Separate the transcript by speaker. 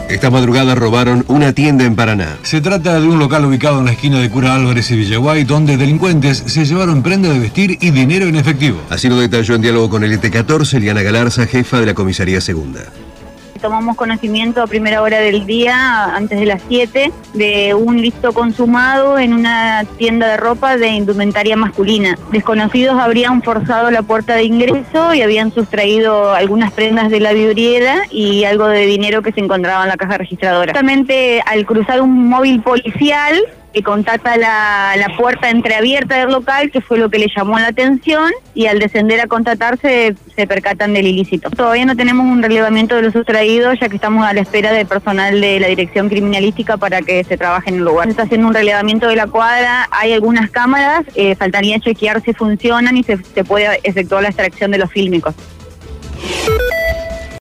Speaker 1: Esta madrugada robaron una tienda en Paraná.
Speaker 2: Se trata de un local ubicado en la esquina de Cura Álvarez y Villaguay, donde delincuentes se llevaron prenda de vestir y dinero en efectivo.
Speaker 1: Así lo detalló en diálogo con el ET14, Eliana Galarza, jefa de la Comisaría Segunda.
Speaker 3: Tomamos conocimiento a primera hora del día, antes de las 7, de un listo consumado en una tienda de ropa de indumentaria masculina. Desconocidos habrían forzado la puerta de ingreso y habían sustraído algunas prendas de la vidriera y algo de dinero que se encontraba en la caja registradora. Justamente al cruzar un móvil policial que contacta la puerta entreabierta del local, que fue lo que le llamó la atención, y al descender a contactarse se percatan del ilícito. Todavía no tenemos un relevamiento de los sustraídos, ya que estamos a la espera del personal de la Dirección Criminalística para que se trabaje en el lugar. Se está haciendo un relevamiento de la cuadra, hay algunas cámaras, faltaría chequear si funcionan y se puede efectuar la extracción de los fílmicos.